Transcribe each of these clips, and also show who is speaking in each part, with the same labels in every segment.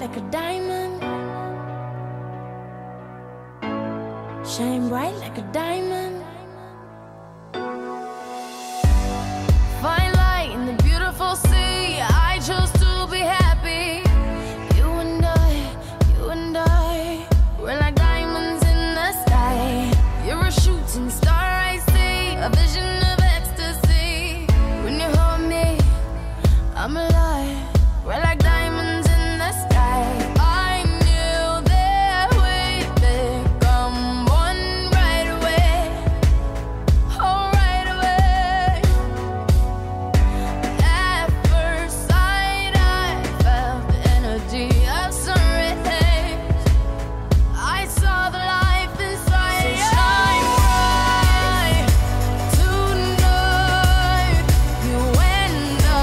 Speaker 1: like a diamond. Shine bright like a diamond. Find light in the beautiful sea. I chose to be happy. You and I, we're like diamonds in the sky. You're a shooting star, I see, a vision of ecstasy. When you hold me, I'm alive. We're like diamonds in the sky. I knew that we'd become one right away. Oh, right away. At first sight, I felt the energy of sun rays. I saw the life inside. So shine bright tonight. You and I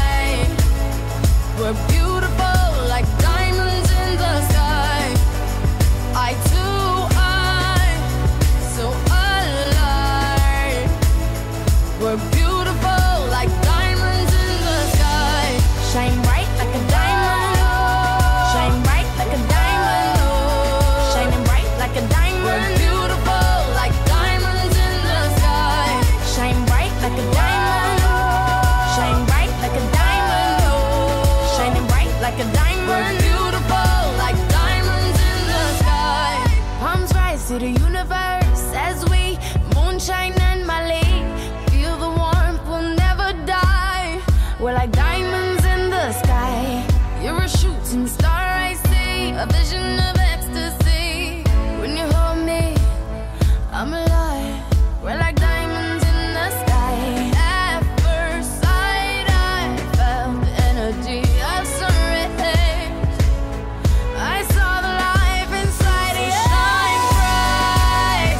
Speaker 1: were beautiful like diamonds in the sky. I too, I'm so alive. We're beautiful like diamonds in the sky. Shine bright like a diamond. Shine bright like a diamond. Shining bright like a diamond. We're beautiful like diamonds in the sky. Shine bright like a diamond. Shine bright like a diamond. Shining bright like a diamond. We're beautiful like diamonds in the sky. Palms rise to the universe as we moonshine and Mali. Feel the warmth, we'll never die. We're like diamonds in the sky. You're a shooting star, I see, a vision of ecstasy. When you hold me, I'm alive. We're like diamonds in the sky. At first sight, I felt the energy of sun rays. I saw the life inside you. Shine bright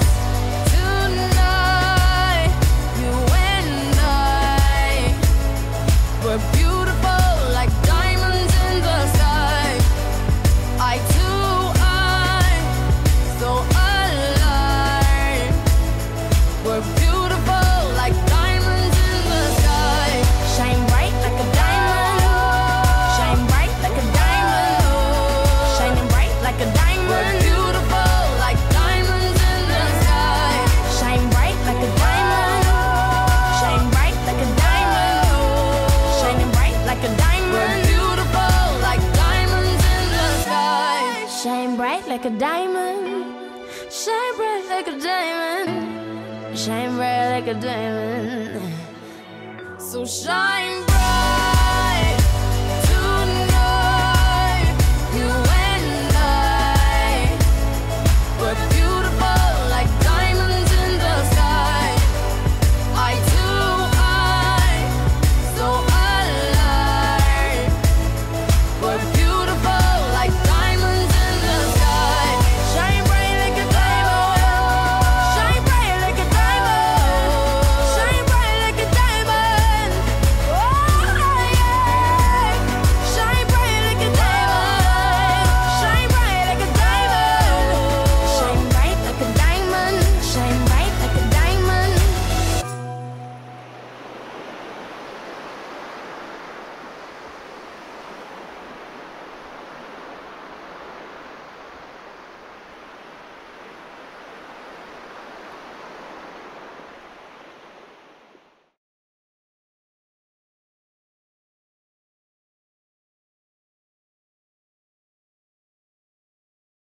Speaker 1: tonight. You and I were beautiful like diamonds in the sky. I too, I'm so alive. We're beautiful like diamonds in the sky. Shine bright like a diamond. Shine bright like a diamond. Shining bright like a diamond. We're beautiful like diamonds in the sky. Shine bright like a diamond. Shine bright like a diamond. Shining bright like a diamond. We're beautiful like diamonds in the sky. Shine bright like a diamond. Shine bright like a diamond. Shine bright like a diamond. So shine bright.